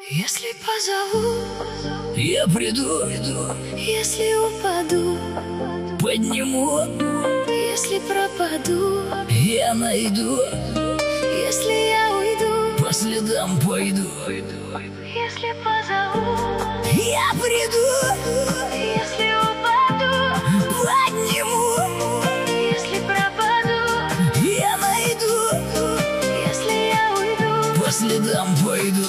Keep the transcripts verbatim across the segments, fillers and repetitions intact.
Если позову, я приду. если упаду, Подниму, если пропаду, я найду. если я уйду, По следам пойду. если позову, Я приду, если упаду, подниму, если пропаду, я найду. если я уйду. По следам пойду.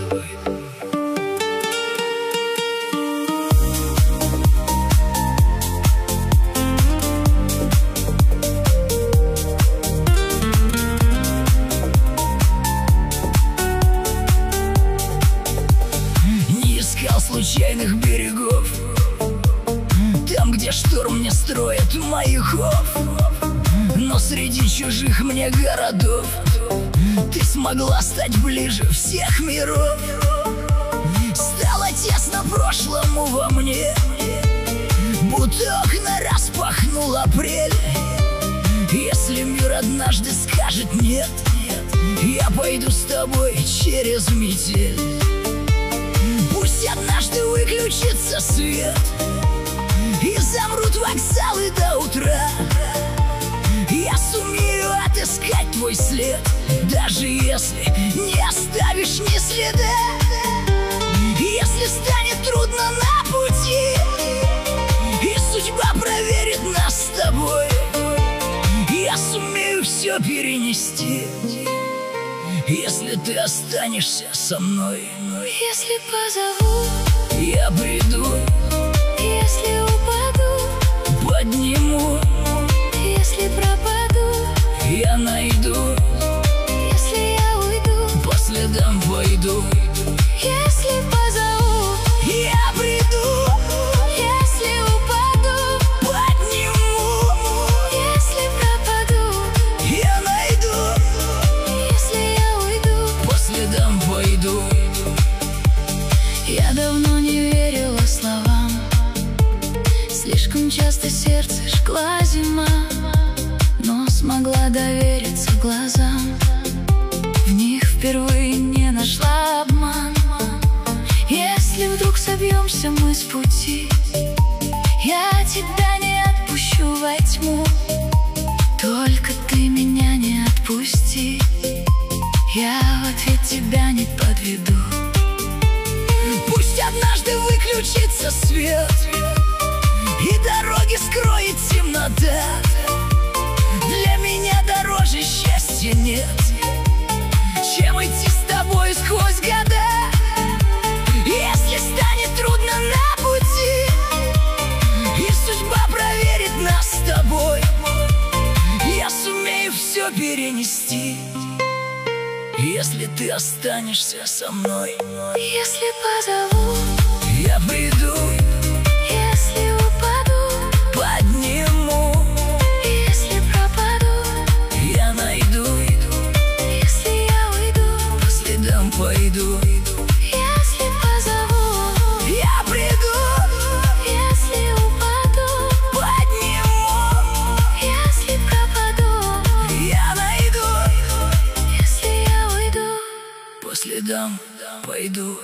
Не искал случайных берегов, там, где шторм не строит маяков. Но среди чужих мне городов ты смогла стать ближе всех миров. Стало тесно прошлому во мне, будто окна распахнул апрель. Если мир однажды скажет нет, я пойду с тобой через метель. Пусть однажды выключится свет и замрут вокзалы до утра, я сумею отыскать твой след, даже если не оставишь ни следа. Если станет трудно на пути и судьба проверит нас с тобой, я сумею все перенести, если ты останешься со мной. Если позову, Я приду, если упаду, подниму, если пропаду, я найду. если я уйду, По следам пойду. если позову, Я приду, если упаду, подниму, если пропаду, я найду. если я уйду. По следам пойду. Я давно не верила словам, слишком часто сердце жгла зима, но смогла довериться глазам, в них впервые не нашла обман. Если вдруг собьемся мы с пути, я тебя не отпущу во тьму, только ты меня не отпусти, я в ответ тебя не подведу. Пусть однажды выключится свет и дороги скроет темнота, для меня дороже счастья нет, чем идти с тобой сквозь года. Если станет трудно на пути и судьба проверит нас с тобой, я сумею все перенести, если ты останешься со мной. Если позову, Я приду, если упаду, подниму, если пропаду, я найду. если я уйду, По следам пойду. если позову, Я приду, если упаду, подниму, если пропаду, я найду. если я уйду. По следам пойду.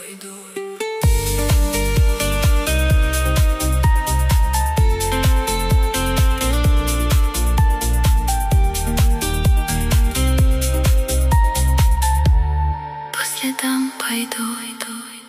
По следам пойду, иду.